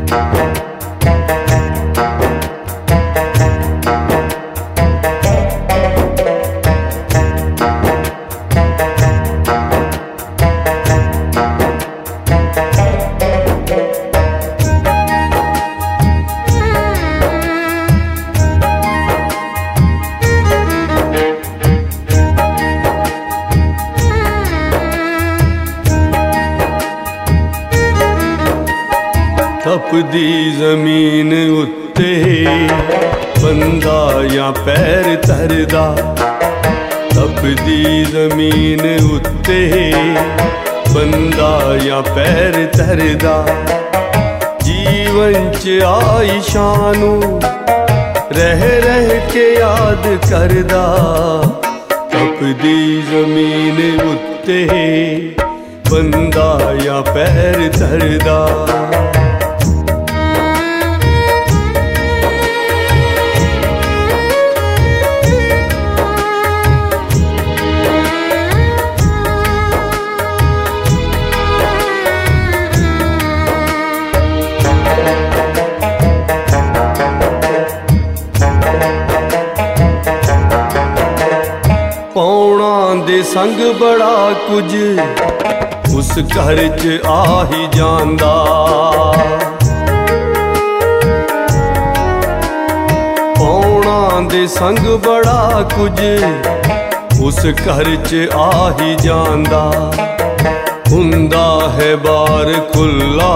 तपदी जमीन उत्ते बंदा या पैर धरदा, तपदी जमीन उत्ते बंदा या पैर धरदा। जीवन च आई शानू रह रह के याद करदा, तपदी जमीन उत्ते बंदा या पैर धरदा। पौना दे संग बड़ा कुछ उस घर च आ ही जांदा, पौना दे संग बड़ा कुछ उस घर च आ ही जांदा। हुंदा है बार खुला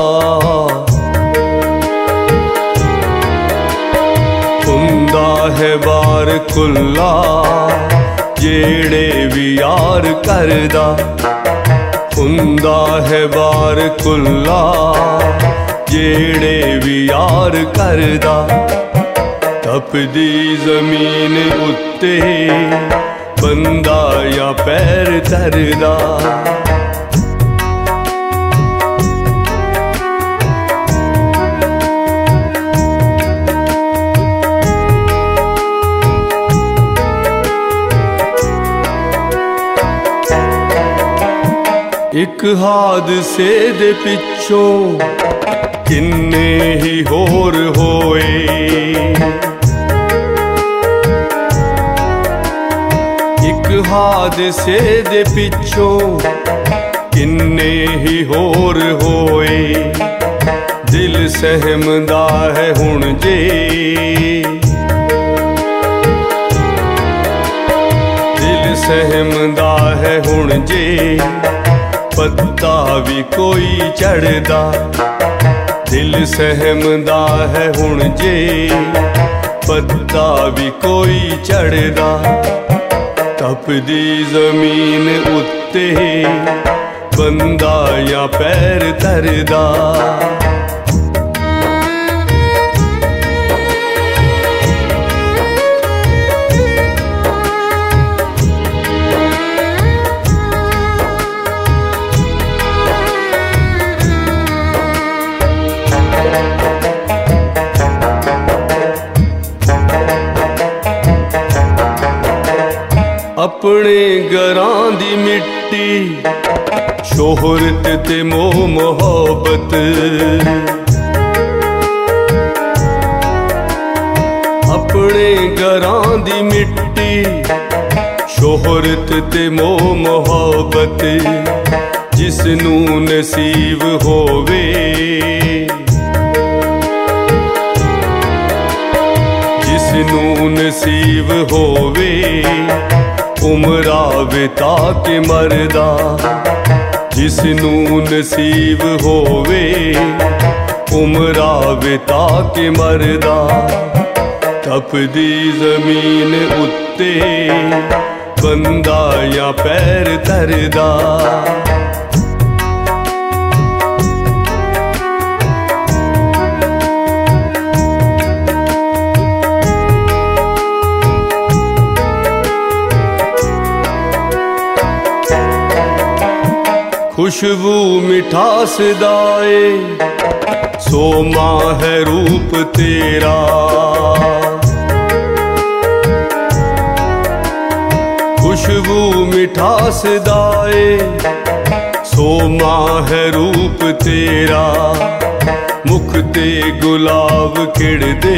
हुंदा है बार खुला, जेड़े भी यार करदा। हुंदा है बार खुला जेड़े भी यार करदा। तपदी जमीन उत्ते बंदा या पैर धरदा। एक हादसे दे पिछों किन्ने ही होर होए, एक हादसे दे पिछों किन्ने ही होर होए। दिल सहमदा है हुण जे, दिल सहमदा है हुण जे। पत्ता भी कोई चढ़दा, दिल सहमदा है हुण जे। पत्ता भी कोई चढ़दा। तपदी जमीन उत्ते बंदा या पैर धरदा। अपने घरां दी मिट्टी शोहरत ते मोह मोहब्बत, अपने घरां दी मिट्टी शोहरत ते मोह मोहब्बत। जिसनू नसीब होवे जिसनू नसीब होवे, उमरा बिता के मरदा। जिसनू नसीब होवे उमरा बिता के मरदा। तपदी जमीन उत्ते बंदा या पैर धरदा। खुशबू मिठास दाए सोमा है रूप तेरा। खुशबू मिठास दाए सोमा है रूप तेरा। मुख ते गुलाब खिड़दे,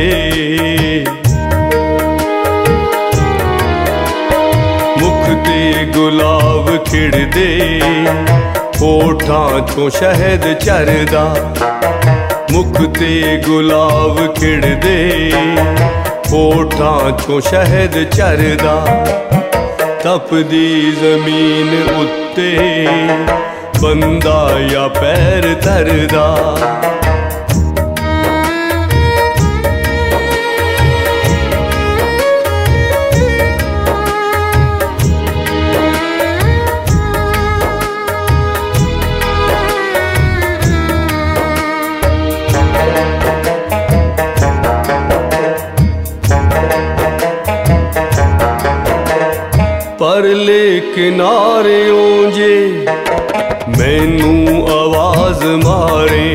मुख ते गुलाब खिड़दे, होठां चों शहद झरदा। मुख ते गुलाब खिड़दे, होठां चों शहद झरदा। तपदी जमीन उत्ते बंदा या पैर धरदा। परले किनारे ओंजे मैनू आवाज मारे,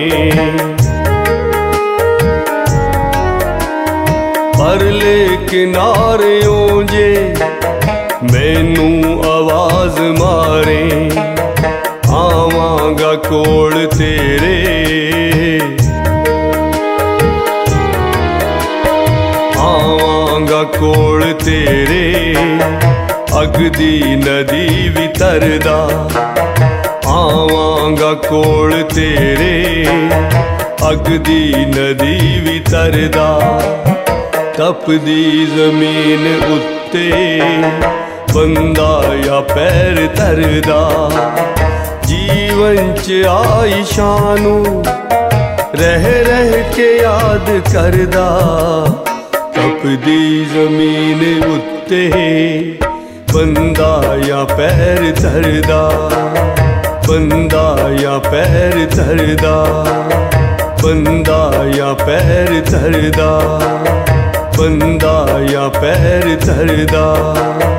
परले किनारे ओंजे मैनू आवाज मारे। आवांगा कोल तेरे, आवांगा कोल तेरे, अगदी नदी भी तरदा। आवांगा कोल तेरे, अगदी नदी भी तरदा। तपदी जमीन उत्ते बंदा या पैर धरदा। जीवन च आई शानू रह रह के याद करदा। तपदी जमीन उत्ते बंदा या पैर धरदा, बंदा या पैर धरदा, बंदा या पैर धरदा, बंदा या पैर धरदा।